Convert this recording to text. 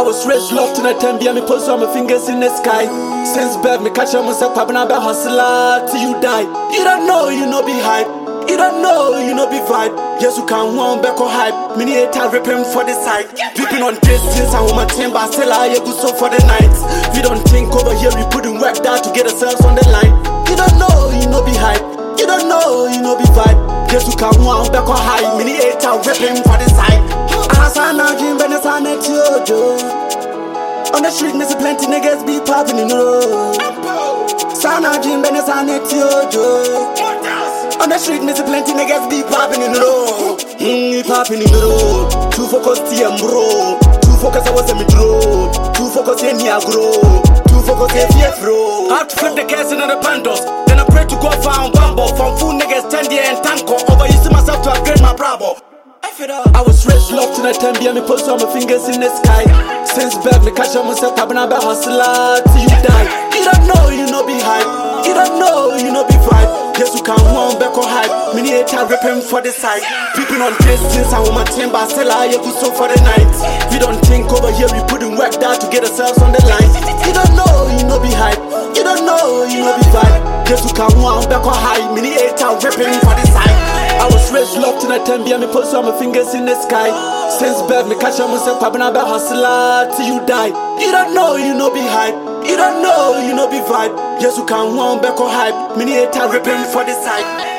was raised locked in a time, me post on my fingers in the sky. Since birth, me catch myself, I've been a hustler till you die. You don't know, you know be hype. You don't know, you know be vibe. Yes, you can one back or hype. Mini hater ripping for the side. Peeping on distance, I want my team, but still I go so for the nights. We don't think over here, we put in work down to get ourselves on the line. You don't know, you know be hype. You don't know, you know be vibe. Yes, you can one back or hype. Mini hater ripping for the side. Asana dream, but it's on it, Jojo. On the street, there's plenty niggas be popping in the road. Sana dream, but it's on it, Jojo. On the street, there's plenty niggas be popping in the road. Popping in the road. Too focused, TM bro. Too focused, I was a midro. Too focused, I grow. Too focused, bro. I have to flip the gas in the pandos. Then I pray to God for a bumble. From fool niggas, 10 year and tanko. Overusing myself to upgrade my bravo. I was raised locked in a time, me post on my fingers in the sky. Since birth, me catch myself, I've been a hustler till you die. You don't know, you know be hype. You don't know, you know be vibe. Yes, you can one back or hype. Mini hater ripping for the side. Peeping on distance, I want my team, but still I go so for the night. We don't think over here, we put in work down to get ourselves on the line. You don't know, you know be hype. You don't know, you know be vibe. Yes, you can one back or hype. Mini hater ripping for the side. I was raised locked in a time, me post on my fingers in the sky. Since birth, me catch myself, I've been a hustler till you die. You don't know, you know be hype. You don't know, you know be vibe. Yes, you can one back or hype. Mini hater ripping for the side.